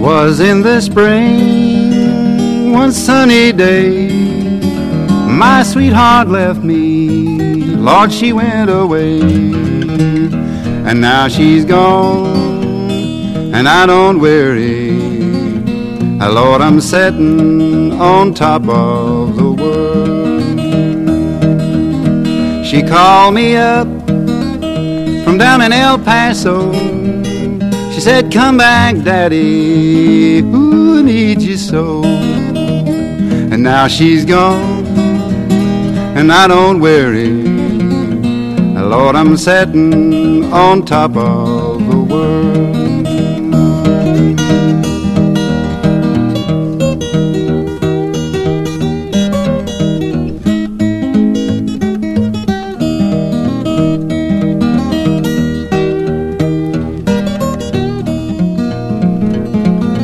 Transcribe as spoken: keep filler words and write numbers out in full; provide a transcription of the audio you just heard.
Was in the spring, one sunny day, my sweetheart left me, Lord, she went away. And now she's gone, and I don't worry, Lord, I'm sitting on top of the world. She called me up from down in El Paso. She said, come back, Daddy, ooh, I need you so. And now she's gone, and I don't worry, Lord, I'm sitting on top of